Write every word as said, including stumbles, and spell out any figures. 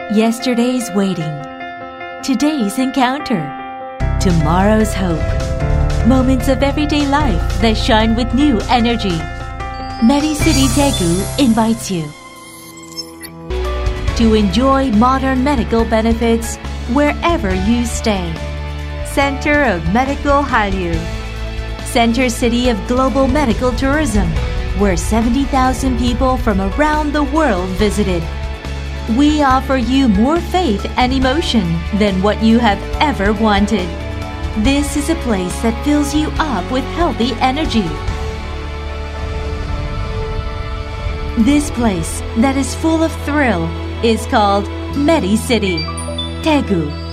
Yesterday's waiting, today's encounter, tomorrow's hope. Moments of everyday life that shine with new energy. Medicity Daegu invites you to enjoy modern medical benefits wherever you stay. Center of Medical Hallyu, Center City of Global Medical Tourism, where seventy thousand people from around the world visited. We offer you more faith and emotion than what you have ever wanted. This is a place that fills you up with healthy energy. This place that is full of thrill is called Medicity Daegu.